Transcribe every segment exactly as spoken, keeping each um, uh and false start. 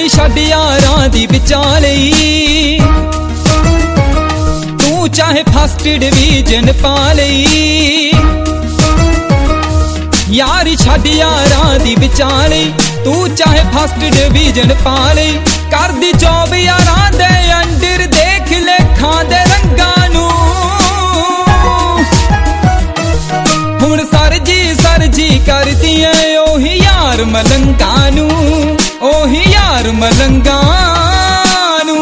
यारी छड्ड यारां दी विचाले तू चाहे फस्ट डिवीजन पा लई यारी छड्ड यारां दी विचाले तू चाहे फस्ट डिवीजन पा लई कर दी जॉब यारां दे अंडर देख लेखां दे रंगां नूं हुण सर जी सर जी कर दिए ओही यार मलंगां नूं ओही यार मलंगां नूं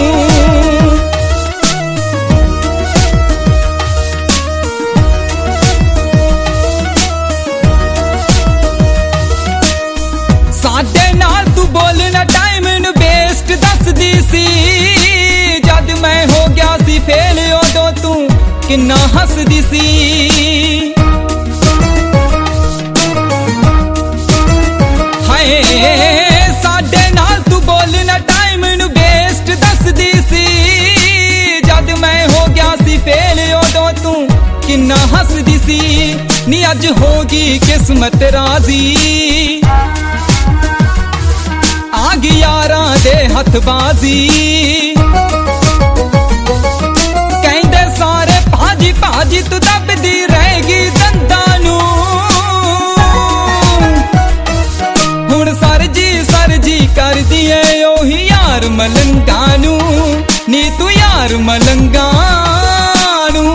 साडे नाल तू बोलना टाइम नूं बेस्ट दसदी सी जद मैं हो गया सी फेल उदों तू किन्ना हसदी सी हाय साडे नाल तू बोलना टाइम नूं बेस्ट दसदी सी जद मैं हो गया सी फेल उदों तू किन्ना हसदी सी नी अज होगी किस्मत राजी आग यारां दे हथबाजी कहंदे सारे भाजी भाजी तू दबदी रहेगी दंदां नूं हुण सर जी सर जी कर दिए ओही यार मलंगां नूं नी तू यार मलंगां नूं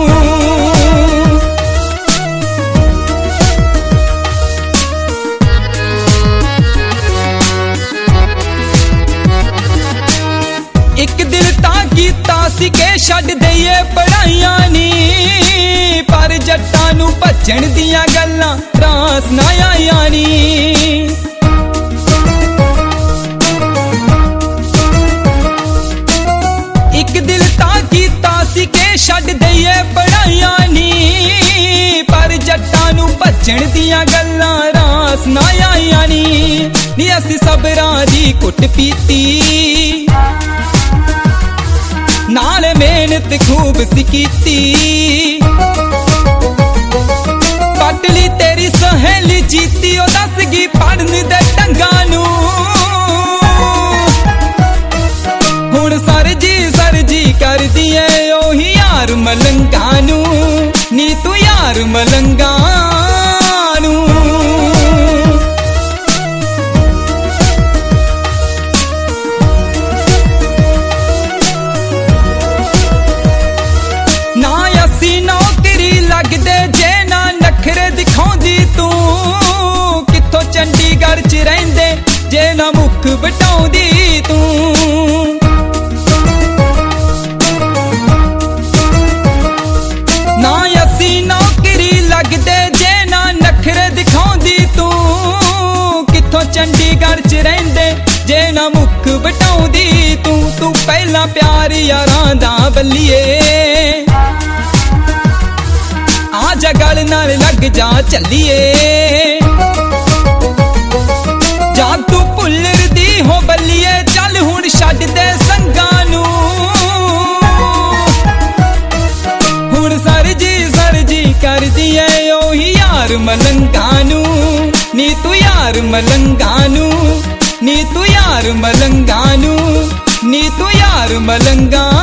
एक दिल तां कीता सी के छड्ड दईए पढ़ाइयां नी पर जट्टां नूं भज्जण दियां गल्लां रास ना आईयां नी एक दिल तां कीता सी के छड्ड दईए पढ़ाइयां नी पर जट्टां नूं भज्जण दियां गल्लां रास ना आईयां नी नी असीं सबरां दी कुट पीती नाले मेहनत खूब सी कीती पटली तेरी सहेली जीती ओ दसगी पढ़न दे ढंगां नूं हुण सर जी सर जी कर दिए ओही यार मलंगां नूं नी तू यार मलंगां नूं नौकरी लगदे जे ना नखरे दिखाउंदी तू कित्थों चंडीगढ़ च रहिंदे जे ना मुख वटाउंदी तू ना असी नौकरी लगदे जे ना नखरे दिखाउंदी तू कित्थों चंडीगढ़ च रहिंदे जे ना मुख वटाउंदी तू तू पहला प्यार यारां दा बल्लिए आजा गल नाल लग जा चलिए जा तू भुल्लर दी हो बल्लिए चल हुण छड्ड दे संगां नूं हुण सर जी सर जी कर दिए ओही यार मलंगां नूं नी तू यार मलंगां नूं नी तू यार मलंगां नूं नी तू यार मलंगां